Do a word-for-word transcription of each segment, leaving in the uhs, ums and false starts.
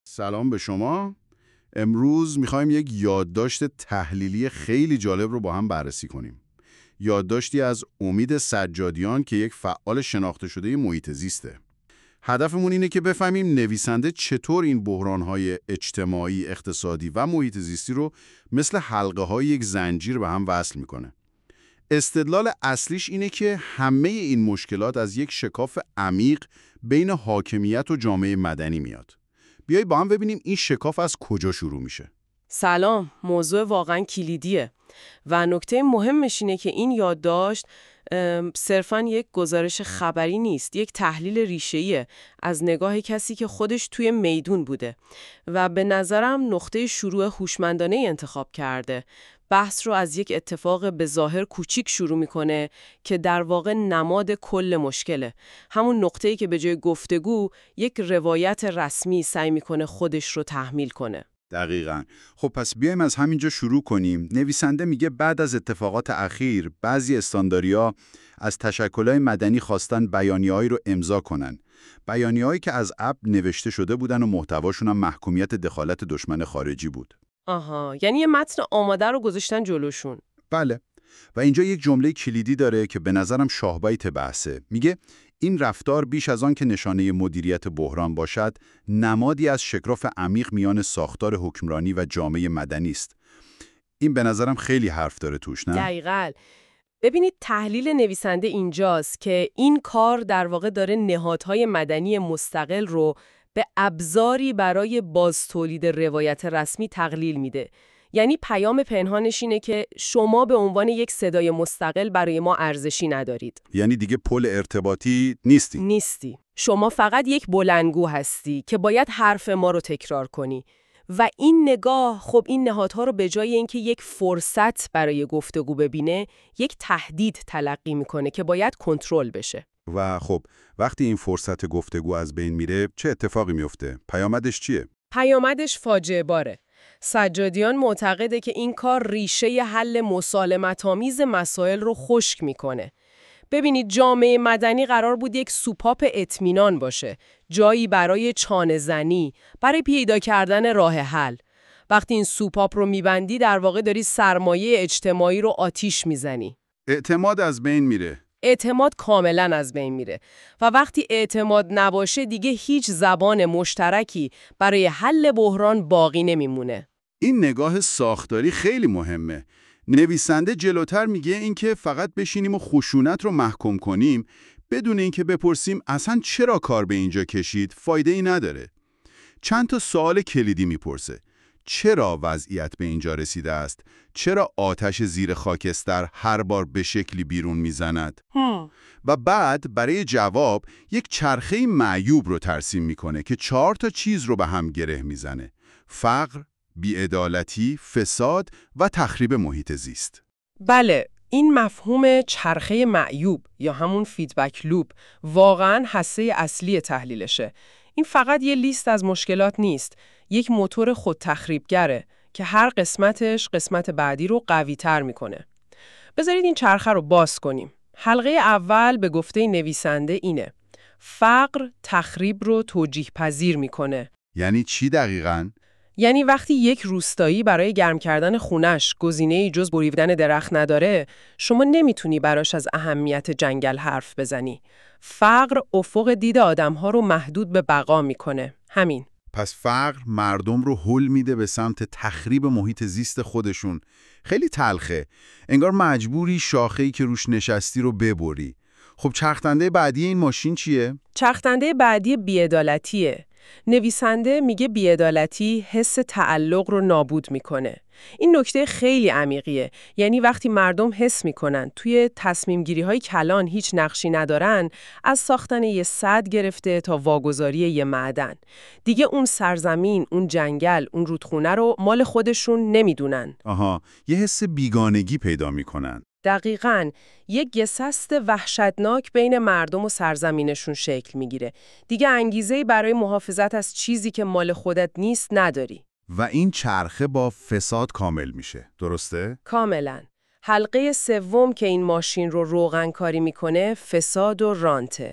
سلام به شما. امروز میخوایم یک یادداشت تحلیلی خیلی جالب رو با هم بررسی کنیم. یادداشتی از امید سجادیان که یک فعال شناخته شده محیط زیسته. هدفمون اینه که بفهمیم نویسنده چطور این بحران‌های اجتماعی، اقتصادی و محیط زیستی رو مثل حلقه‌های یک زنجیر به هم وصل میکنه. استدلال اصلیش اینه که همه این مشکلات از یک شکاف عمیق بین حاکمیت و جامعه مدنی میاد. بیایید با هم ببینیم این شکاف از کجا شروع میشه. سلام، موضوع واقعا کلیدیه و نکته مهمش اینه که این یادداشت صرفاً یک گزارش خبری نیست، یک تحلیل ریشه‌ایه از نگاه کسی که خودش توی میدون بوده و به نظرم نقطه شروع هوشمندانه انتخاب کرده. بحث رو از یک اتفاق به ظاهر کوچیک شروع میکنه که در واقع نماد کل مشکله. همون نقطه‌ای که به جای گفتگو یک روایت رسمی سعی میکنه خودش رو تحمیل کنه. دقیقاً. خب پس بیایم از همینجا شروع کنیم. نویسنده میگه بعد از اتفاقات اخیر بعضی استانداری‌ها از تشکل‌های مدنی خواستن بیانیه‌هایی رو امضا کنن. بیانیه‌هایی که از ابر نوشته شده بودن و محتواشون هم محکومیت دخالت دشمن خارجی بود. آها، یعنی یه متن آماده رو گذاشتن جلوشون. بله. و اینجا یک جمله کلیدی داره که به نظرم شاهبیت بحثه. میگه این رفتار بیش از آن که نشانه مدیریت بحران باشد، نمادی از شکاف عمیق میان ساختار حکمرانی و جامعه مدنی است. این به نظرم خیلی حرف داره توش، نه؟ دقیقاً. ببینید تحلیل نویسنده اینجاست که این کار در واقع داره نهادهای مدنی مستقل رو به ابزاری برای بازتولید روایت رسمی تقلیل میده. یعنی پیام پنهانش اینه که شما به عنوان یک صدای مستقل برای ما ارزشی ندارید. یعنی دیگه پل ارتباطی نیستی. نیستی. شما فقط یک بلندگو هستی که باید حرف ما رو تکرار کنی. و این نگاه خب این نهادها رو به جای اینکه یک فرصت برای گفتگو ببینه، یک تهدید تلقی میکنه که باید کنترل بشه. و خب وقتی این فرصت گفتگو از بین میره چه اتفاقی میفته؟ پیامدش چیه؟ پیامدش فاجعه باره. سجادیان معتقده که این کار ریشه حل مسالمت‌آمیز مسائل رو خشک میکنه. ببینید جامعه مدنی قرار بود یک سوپاپ اطمینان باشه، جایی برای چانه زنی، برای پیدا کردن راه حل. وقتی این سوپاپ رو میبندی در واقع داری سرمایه اجتماعی رو آتیش میزنی. اعتماد از بین میره. اعتماد کاملا از بین میره و وقتی اعتماد نباشه دیگه هیچ زبان مشترکی برای حل بحران باقی نمیمونه. این نگاه ساختاری خیلی مهمه. نویسنده جلوتر میگه اینکه فقط بشینیم و خشونت رو محکوم کنیم بدون اینکه بپرسیم اصلا چرا کار به اینجا کشید فایده ای نداره. چند تا سوال کلیدی میپرسه. چرا وضعیت به اینجا رسیده است؟ چرا آتش زیر خاکستر هر بار به شکلی بیرون میزند؟ و بعد برای جواب یک چرخه معیوب رو ترسیم میکنه که چهار تا چیز رو به هم گره میزنه. فقر، بی‌عدالتی، فساد و تخریب محیط زیست. بله، این مفهوم چرخه معیوب یا همون فیدبک لوپ واقعاً حسه اصلی تحلیلشه. این فقط یه لیست از مشکلات نیست، یک موتور خود تخریبگره که هر قسمتش قسمت بعدی رو قوی تر میکنه. بذارید این چرخه رو باز کنیم. حلقه اول به گفته نویسنده اینه: فقر تخریب رو توجیه پذیر میکنه. یعنی چی دقیقاً؟ یعنی وقتی یک روستایی برای گرم کردن خونش گزینه‌ای جز بریدن درخت نداره، شما نمیتونی براش از اهمیت جنگل حرف بزنی. فقر افق دید آدم‌ها رو محدود به بقا میکنه. همین. پس فقر مردم رو هل میده به سمت تخریب محیط زیست خودشون. خیلی تلخه. انگار مجبوری شاخه‌ای که روش نشستی رو ببری. خب چرخنده بعدی این ماشین چیه؟ چرخنده بعدی بی‌عدالتیه. نویسنده میگه بی‌عدالتی حس تعلق رو نابود میکنه. این نکته خیلی عمیقیه. یعنی وقتی مردم حس میکنن توی تصمیم گیری های کلان هیچ نقشی ندارن، از ساختن یه سد گرفته تا واگذاری یه معدن، دیگه اون سرزمین، اون جنگل، اون رودخونه رو مال خودشون نمیدونن. آها، یه حس بیگانگی پیدا میکنن. دقیقاً، یک گسست وحشتناک بین مردم و سرزمینشون شکل میگیره. دیگه انگیزه‌ای برای محافظت از چیزی که مال خودت نیست نداری. و این چرخه با فساد کامل میشه، درسته؟ کاملاً. حلقه سوم که این ماشین رو روغن کاری میکنه فساد و رانته.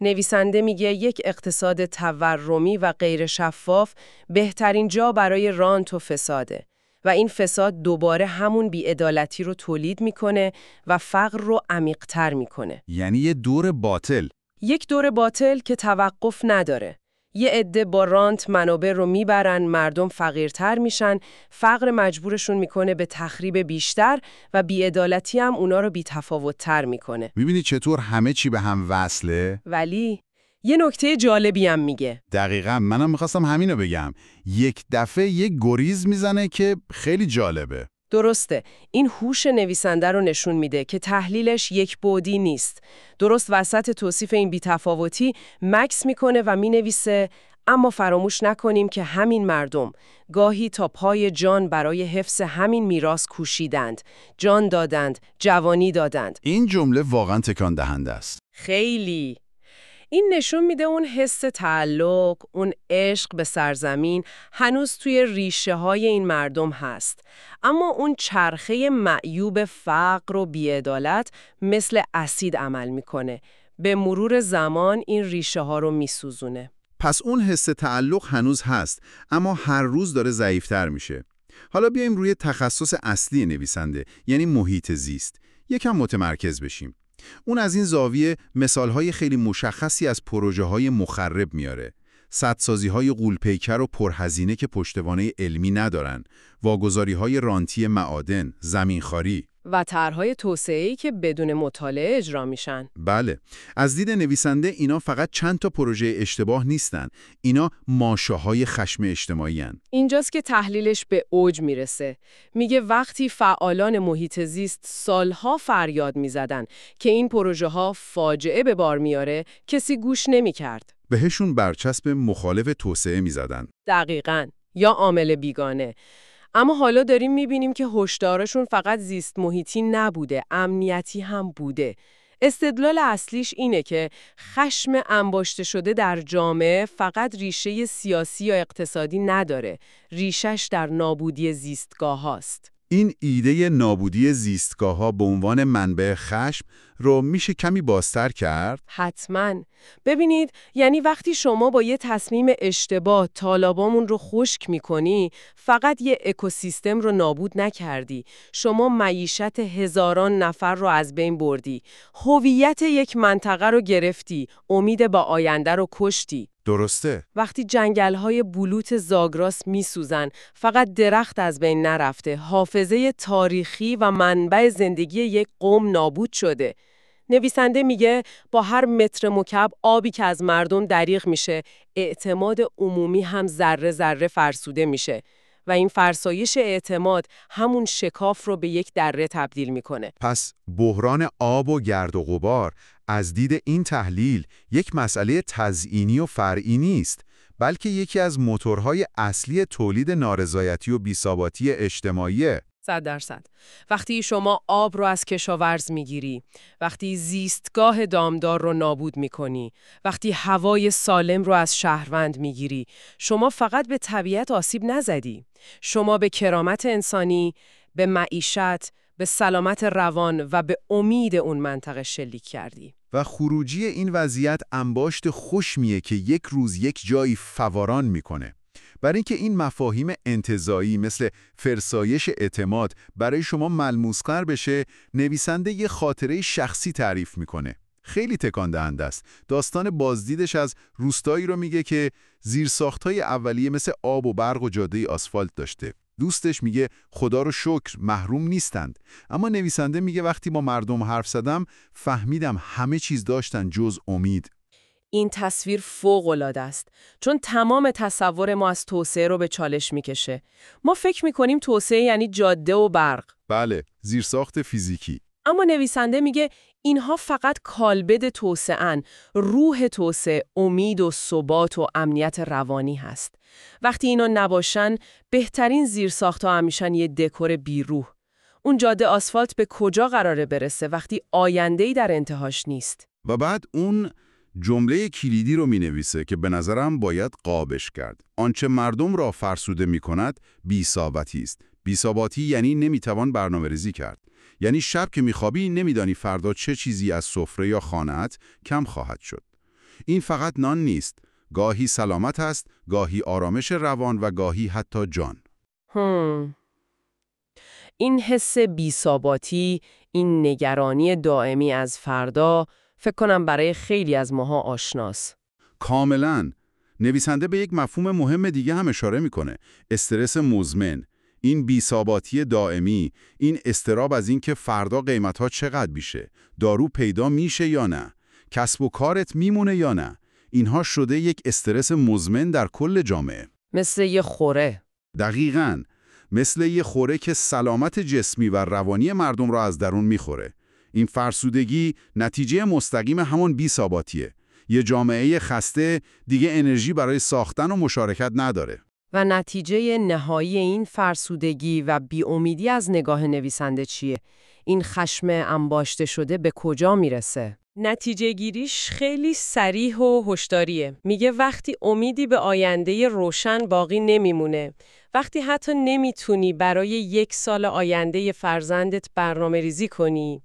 نویسنده میگه یک اقتصاد تورمی و غیر شفاف بهترین جا برای رانت و فساده و این فساد دوباره همون بی‌عدالتی رو تولید میکنه و فقر رو عمیق‌تر میکنه. یعنی یه دور باطل. یک دور باطل که توقف نداره. یه عده با رانت منابع رو میبرن، مردم فقیرتر میشن، فقر مجبورشون میکنه به تخریب بیشتر و بی‌عدالتی هم اونا رو بی‌تفاوت‌تر میکنه. میبینی چطور همه چی به هم وصله؟ ولی یه نکته جالبی هم میگه. دقیقاً منم میخواستم همینو بگم. یک دفعه یک گریز میزنه که خیلی جالبه. درسته. این هوش نویسنده رو نشون میده که تحلیلش یک بعدی نیست. درست وسط توصیف این بی‌تفاوتی مکس میکنه و مینویسه اما فراموش نکنیم که همین مردم گاهی تا پای جان برای حفظ همین میراث کوشیدند، جان دادند، جوانی دادند. این جمله واقعاً تکان دهنده است. خیلی. این نشون میده اون حس تعلق، اون عشق به سرزمین هنوز توی ریشه های این مردم هست. اما اون چرخه معیوب فقر و بی‌عدالت مثل اسید عمل میکنه. به مرور زمان این ریشه ها رو میسوزونه. پس اون حس تعلق هنوز هست، اما هر روز داره ضعیف‌تر میشه. حالا بیایم روی تخصص اصلی نویسنده، یعنی محیط زیست. یکم متمرکز بشیم. اون از این زاویه مثالهای خیلی مشخصی از پروژه‌های مخرب میاره. سدسازی‌های غول‌پیکر و پرهزینه که پشتوانه علمی ندارن، واگذاری‌های رانتی معادن، زمینخواری و طرح‌های توسعه‌ای که بدون مطالعه اجرا میشن. بله، از دید نویسنده اینا فقط چند تا پروژه اشتباه نیستن. اینا ماشاهای خشم اجتماعی هن. اینجاست که تحلیلش به اوج میرسه. میگه وقتی فعالان محیط زیست سالها فریاد میزدن که این پروژه ها فاجعه به بار میاره، کسی گوش نمیکرد. بهشون برچسب مخالف توسعه میزدن. دقیقاً. یا عامل بیگانه. اما حالا داریم میبینیم که هشدارشون فقط زیست محیطی نبوده، امنیتی هم بوده. استدلال اصلیش اینه که خشم انباشته شده در جامعه فقط ریشه سیاسی یا اقتصادی نداره، ریشش در نابودی زیستگاه هاست. این ایده نابودی زیستگاه‌ها به عنوان منبع خشم رو میشه کمی بازتر کرد؟ حتماً. ببینید، یعنی وقتی شما با یه تصمیم اشتباه تالابامون رو خشک میکنی، فقط یه اکوسیستم رو نابود نکردی. شما معیشت هزاران نفر رو از بین بردی. هویت یک منطقه رو گرفتی. امید با آینده رو کشتی. درسته. وقتی جنگل‌های بلوط زاگرس میسوزن، فقط درخت از بین نرفته، حافظه تاریخی و منبع زندگی یک قوم نابود شده. نویسنده میگه با هر متر مکعب آبی که از مردم دریغ میشه، اعتماد عمومی هم ذره ذره فرسوده میشه و این فرسایش اعتماد همون شکاف رو به یک دره تبدیل میکنه. پس بحران آب و گرد و غبار از دید این تحلیل یک مسئله تزیینی و فرعی نیست، بلکه یکی از موتورهای اصلی تولید نارضایتی و بی‌ثباتی اجتماعیه. صد درصد. وقتی شما آب رو از کشاورز میگیری، وقتی زیستگاه دامدار رو نابود میکنی، وقتی هوای سالم رو از شهروند میگیری، شما فقط به طبیعت آسیب نزدی. شما به کرامت انسانی، به معیشت، به سلامت روان و به امید اون منطقه شلیک کردی. و خروجی این وضعیت انباشت خشمیه که یک روز یک جایی فوران میکنه. برای اینکه این مفاهیم انتزاعی مثل فرسایش اعتماد برای شما ملموس‌تر بشه، نویسنده یه خاطره شخصی تعریف میکنه. خیلی تکان دهنده است. داستان بازدیدش از روستایی رو میگه که زیرساخت‌های اولیه مثل آب و برق و جاده آسفالت داشته. دوستش میگه خدا رو شکر محروم نیستند. اما نویسنده میگه وقتی با مردم حرف زدم فهمیدم همه چیز داشتن جز امید. این تصویر فوق‌العاده است، چون تمام تصور ما از توسعه رو به چالش میکشه. ما فکر میکنیم توسعه یعنی جاده و برق. بله، زیرساخت فیزیکی. اما نویسنده میگه اینها فقط کالبد توسعه‌ان، روح توسعه، امید و ثبات و امنیت روانی هست. وقتی اینا نباشن، بهترین زیرساخت‌ها همیشن یه دکور بیروح. اون جاده آسفالت به کجا قراره برسه وقتی آینده‌ای در انتهاش نیست؟ و بعد اون جمله کلیدی رو می نویسه که به نظرم باید قابش کرد. آنچه مردم را فرسوده می کند بی‌ثباتی است. بی‌ثباتی یعنی نمیتوان برنامه‌ریزی کرد. یعنی شب که میخوابی نمیدانی فردا چه چیزی از سفره یا خانه‌ات کم خواهد شد. این فقط نان نیست. گاهی سلامت است، گاهی آرامش روان و گاهی حتی جان. هم. این حس بی‌ثباتی، این نگرانی دائمی از فردا، فکر کنم برای خیلی از ماها آشناست. کاملاً. نویسنده به یک مفهوم مهم دیگه هم اشاره میکنه. استرس مزمن. این بی‌ثباتی دائمی، این اضطراب از این که فردا قیمت‌ها چقدر میشه، دارو پیدا میشه یا نه، کسب و کارت میمونه یا نه. اینها شده یک استرس مزمن در کل جامعه. مثل یه خوره. دقیقاً. مثل یه خوره که سلامت جسمی و روانی مردم را از درون میخوره. این فرسودگی نتیجه مستقیم همون بی‌ثباتیه. یه جامعه خسته دیگه انرژی برای ساختن و مشارکت نداره. و نتیجه نهایی این فرسودگی و بی‌امیدی از نگاه نویسنده چیه؟ این خشم انباشته شده به کجا میرسه؟ نتیجه گیریش خیلی صریح و هشداریه. میگه وقتی امیدی به آینده روشن باقی نمیمونه، وقتی حتی نمیتونی برای یک سال آینده فرزندت برنامه ریزی کنی،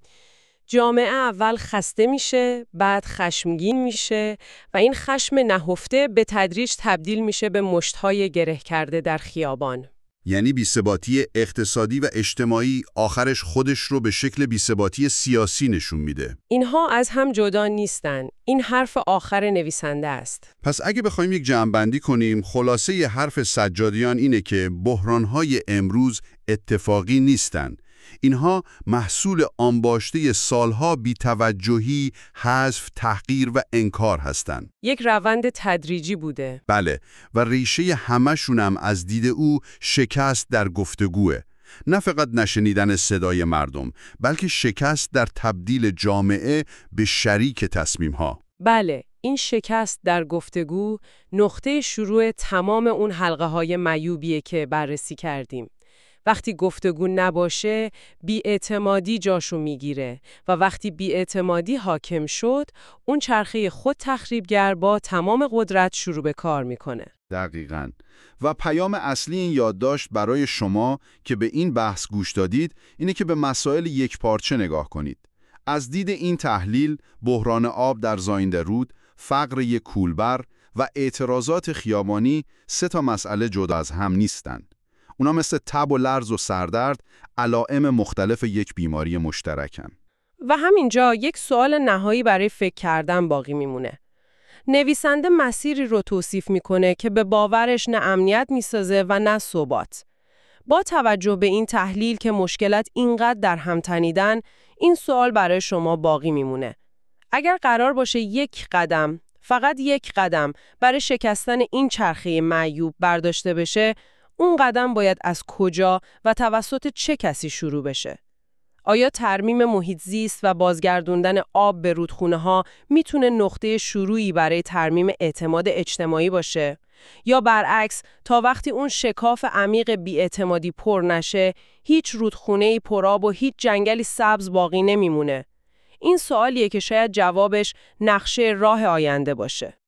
جامعه اول خسته میشه، بعد خشمگین میشه و این خشم نهفته به تدریج تبدیل میشه به مشت‌های گره کرده در خیابان. یعنی بی‌ثباتی اقتصادی و اجتماعی آخرش خودش رو به شکل بی‌ثباتی سیاسی نشون میده. اینها از هم جدا نیستن. این حرف آخر نویسنده است. پس اگه بخوایم یک جمع‌بندی کنیم، خلاصه ی حرف سجادیان اینه که بحران‌های امروز اتفاقی نیستن. اینها محصول انباشته سالها بی‌توجهی، حذف، تحقیر و انکار هستند. یک روند تدریجی بوده. بله، و ریشه همشونم از دید او شکست در گفتگوه. نه فقط نشنیدن صدای مردم، بلکه شکست در تبدیل جامعه به شریک تصمیم‌ها. بله، این شکست در گفتگو نقطه شروع تمام اون حلقه‌های معیوبیه که بررسی کردیم. وقتی گفتگو نباشه، بی‌اعتمادی جاشو میگیره و وقتی بی‌اعتمادی حاکم شد، اون چرخه خود تخریبگر با تمام قدرت شروع به کار میکنه. دقیقاً. و پیام اصلی این یادداشت برای شما که به این بحث گوش دادید، اینه که به مسائل یک پارچه نگاه کنید. از دید این تحلیل، بحران آب در زاینده رود، فقر یک کولبر و اعتراضات خیابانی سه تا مسئله جدا از هم نیستن. اونا مثل تب و لرز و سردرد علائم مختلف یک بیماری مشترکن. و همینجا یک سوال نهایی برای فکر کردن باقی میمونه. نویسنده مسیری رو توصیف میکنه که به باورش نه امنیت میسازه و نه ثبات. با توجه به این تحلیل که مشکلات اینقدر در هم تنیدن، این سوال برای شما باقی میمونه. اگر قرار باشه یک قدم، فقط یک قدم برای شکستن این چرخه معیوب برداشته بشه، اون قدم باید از کجا و توسط چه کسی شروع بشه؟ آیا ترمیم محیط زیست و بازگردوندن آب به رودخونه‌ها میتونه نقطه شروعی برای ترمیم اعتماد اجتماعی باشه؟ یا برعکس، تا وقتی اون شکاف عمیق بی‌اعتمادی پر نشه، هیچ رودخونه‌ای پرآب و هیچ جنگلی سبز باقی نمیمونه؟ این سوالیه که شاید جوابش نقشه راه آینده باشه.